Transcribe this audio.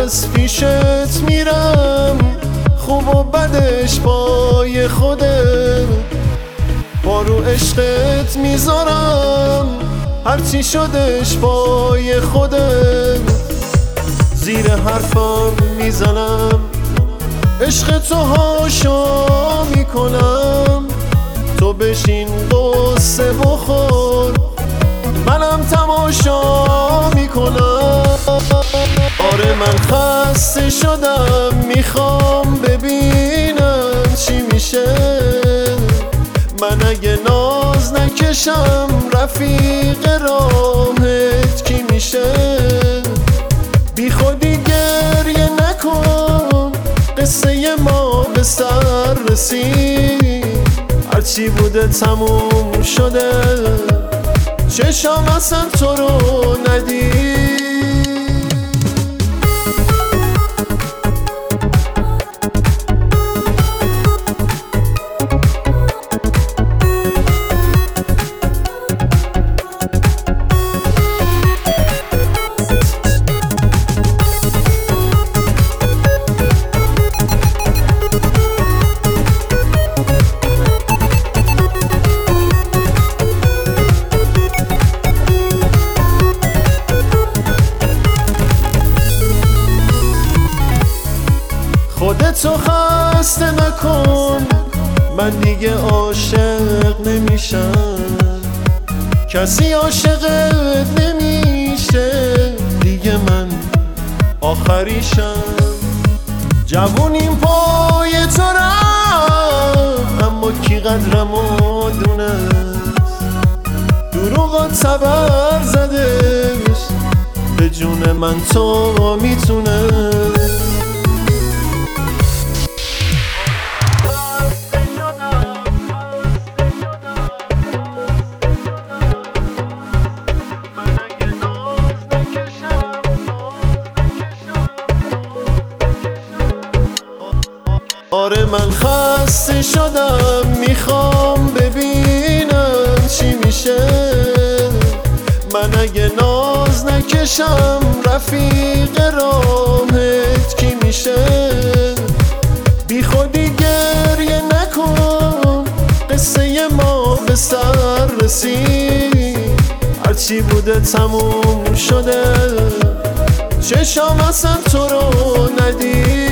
از پیشت میرم، خوب و بدش پای خودت، با رو عشقت میذارم، هرچی شدش پای خودت. زیر حرفم میزنم، عشق تو هاشا میکنم، تو بشین قصه بخور، منم تماشا میکنم. آره من خسته شدم، میخوام ببینم چی میشه. من اگه ناز نکشم، رفیق راهت کی میشه؟ بی خودی گریه نکن، قصه ما به سر رسید، هرچی بوده تموم شده، چشام اصلا تو رو ندید. خودتو خسته نکن، من دیگه عاشق نمیشم، کسی عاشقت نمیشه دیگه، من آخریشم. جوونیم پای تو رفت، اما کی قدرمو دونست، دروغا تبر زدش، به جون من تو میتونه. آره من خسته شدم، میخوام ببینم چی میشه. من اگه ناز نکشم، رفیق راهت کی میشه؟ بی خودی گریه نکن، قصه ما به سر رسید، هرچی بوده تموم شده، چشام اصلا تو رو ندید.